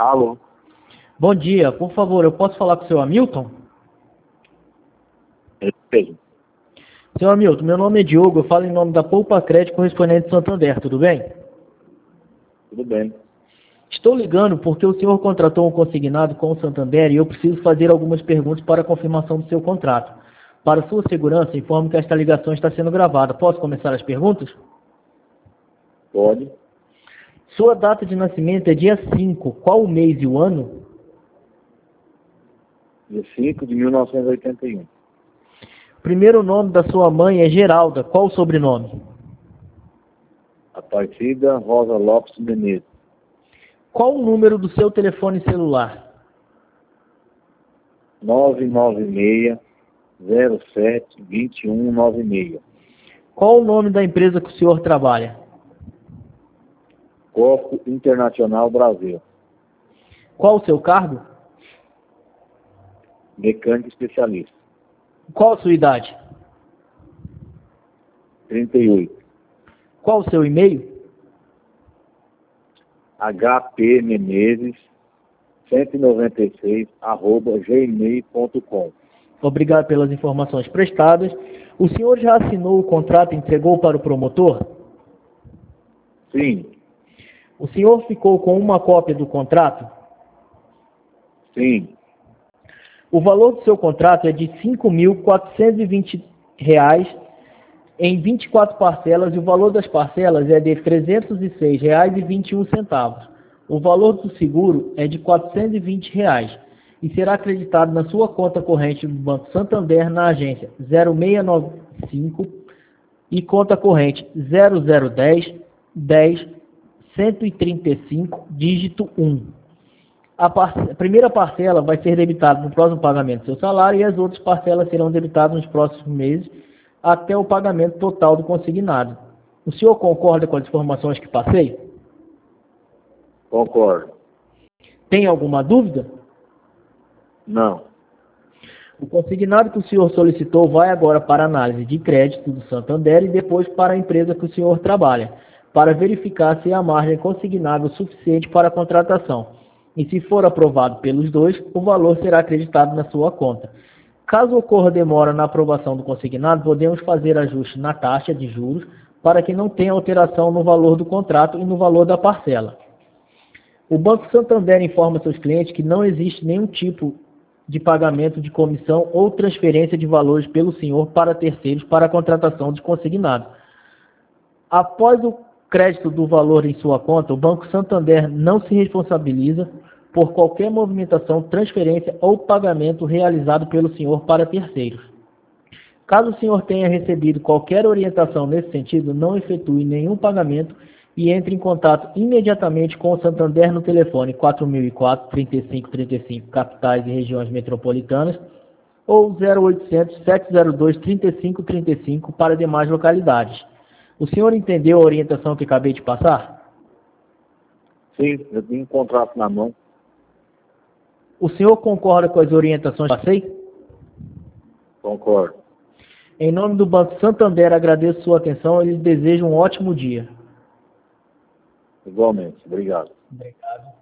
Alô? Bom dia, por favor, eu posso falar com o seu Hamilton? Sim. Seu Hamilton, meu nome é Diogo, eu falo em nome da Poupa Crédito correspondente de Santander, tudo bem? Tudo bem. Estou ligando porque o senhor contratou um consignado com o Santander e eu preciso fazer algumas perguntas para a confirmação do seu contrato. Para sua segurança, informo que esta ligação está sendo gravada. Posso começar as perguntas? Pode. Sua data de nascimento é dia 5. Qual o mês e o ano? Dia 5 de 1981. Primeiro nome da sua mãe é Geralda. Qual o sobrenome? Aparecida Rosa Lopes Menezes. Qual o número do seu telefone celular? 996-07-2196. Qual o nome da empresa que o senhor trabalha? Corpo Internacional Brasil. Qual o seu cargo? Mecânico especialista. Qual a sua idade? 38. Qual o seu e-mail? hpmenezes196@gmail.com. Obrigado pelas informações prestadas. O senhor já assinou o contrato e entregou para o promotor? Sim. O senhor ficou com uma cópia do contrato? Sim. O valor do seu contrato é de R$ 5.420 em 24 parcelas e o valor das parcelas é de R$ 306,21. O valor do seguro é de R$ 420 e será acreditado na sua conta corrente do Banco Santander na agência 0695 e conta corrente 0010 10 135 dígito 1. A primeira parcela vai ser debitada no próximo pagamento do seu salário e as outras parcelas serão debitadas nos próximos meses até o pagamento total do consignado. O senhor concorda com as informações que passei? Concordo. Tem alguma dúvida? Não. O consignado que o senhor solicitou vai agora para a análise de crédito do Santander e depois para a empresa que o senhor trabalha, para verificar se há margem consignável suficiente para a contratação. E se for aprovado pelos dois, o valor será acreditado na sua conta. Caso ocorra demora na aprovação do consignado, podemos fazer ajuste na taxa de juros para que não tenha alteração no valor do contrato e no valor da parcela. O Banco Santander informa seus clientes que não existe nenhum tipo de pagamento de comissão ou transferência de valores pelo senhor para terceiros para a contratação de consignado. Após o crédito do valor em sua conta, o Banco Santander não se responsabiliza por qualquer movimentação, transferência ou pagamento realizado pelo senhor para terceiros. Caso o senhor tenha recebido qualquer orientação nesse sentido, não efetue nenhum pagamento e entre em contato imediatamente com o Santander no telefone 4004-3535, capitais e regiões metropolitanas, ou 0800-702-3535 para demais localidades. O senhor entendeu a orientação que acabei de passar? Sim, eu tenho um contrato na mão. O senhor concorda com as orientações que passei? Concordo. Em nome do Banco Santander, agradeço sua atenção e lhes desejo um ótimo dia. Igualmente. Obrigado. Obrigado.